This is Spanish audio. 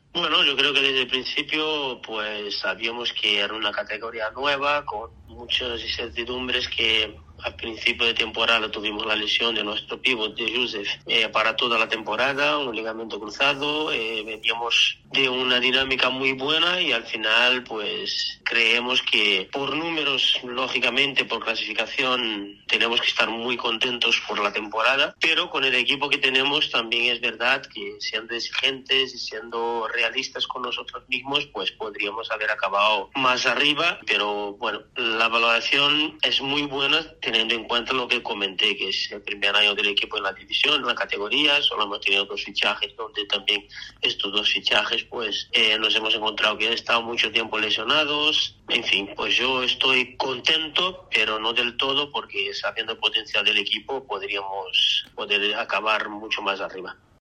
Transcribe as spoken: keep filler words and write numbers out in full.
Bueno, yo creo que desde el principio pues sabíamos que era una categoría nueva con muchas incertidumbres que al principio de temporada tuvimos la lesión de nuestro pívot de Joseph eh, para toda la temporada, un ligamento cruzado, eh, veníamos de una dinámica muy buena y al final pues creemos que por números, lógicamente por clasificación tenemos que estar muy contentos por la temporada, pero con el equipo que tenemos también es verdad que siendo exigentes y siendo realistas con nosotros mismos pues podríamos haber acabado más arriba, pero bueno, la valoración es muy buena teniendo en cuenta lo que comenté, que es el primer año del equipo en la división, en la categoría, solo hemos tenido dos fichajes, donde también estos dos fichajes, pues eh, nos hemos encontrado que han estado mucho tiempo lesionados. En fin, pues yo estoy contento, pero no del todo, porque sabiendo el potencial del equipo, podríamos poder acabar mucho más arriba.